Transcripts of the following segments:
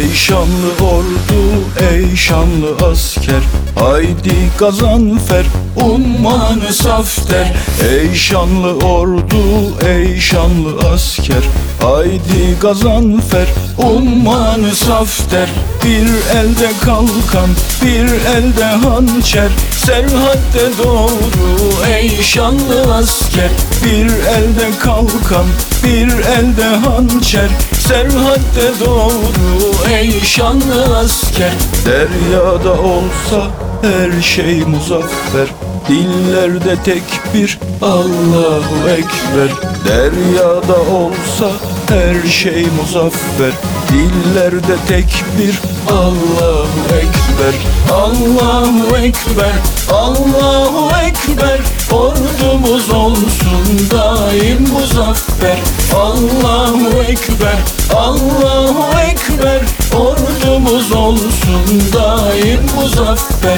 Ey şanlı ordu, ey şanlı asker, haydi gazanfer, ummanı safter. Ey şanlı ordu, ey şanlı asker, haydi gazanfer, ummanı safter. Bir elde kalkan, bir elde hançer, serhatte doğru ey şanlı asker. Bir elde kalkan, bir elde hançer, serhatte doğru ey şanlı asker. Deryada olsa her şey muzaffer, dillerde tekbir Allahu Ekber. Deryada olsa her şey muzaffer, dillerde tekbir Allahu Ekber. Allahu Ekber, Allahu Ekber, ordumuz olsun daim muzaffer. Allahu Ekber, Allahu Ekber, ordumuz olsun daim muzaffer.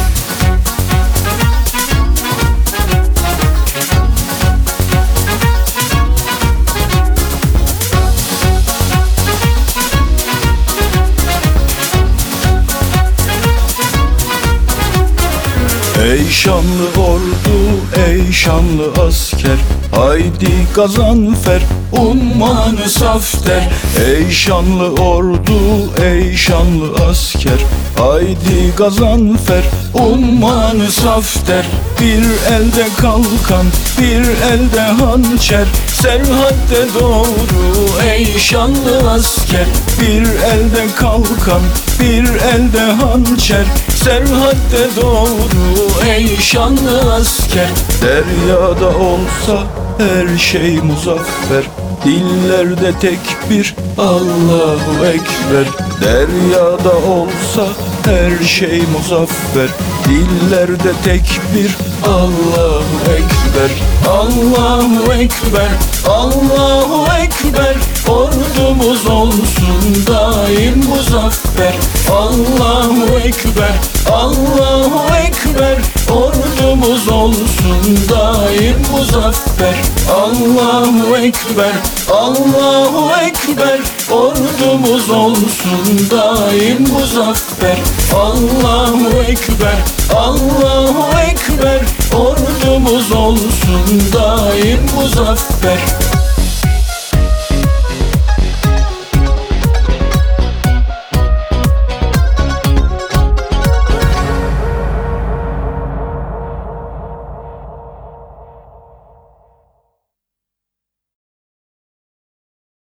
Ey şanlı ordu, ey şanlı asker, haydi gazanfer, ummanı safter. Ey şanlı ordu, ey şanlı asker, haydi gazanfer, ummanı safter. Bir elde kalkan, bir elde hançer, serhatte doğru ey şanlı asker. Bir elde kalkan, bir elde hançer, serhatte doğru ey şanlı asker. Deryada olsa her şey muzaffer, dillerde tekbir Allahu Ekber. Deryada olsa her şey muzaffer, dillerde tekbir Allahu Ekber. Allahu Ekber, Allahu Ekber, ordumuz olsun daim muzaffer. Allahu Ekber, Allahu Ekber, ordumuz olsun daim muzaffer. Allahu Ekber, Allahu Ekber, ordumuz olsun daim muzaffer. Allahu Ekber, Allahu Ekber, ordumuz olsun daim muzaffer.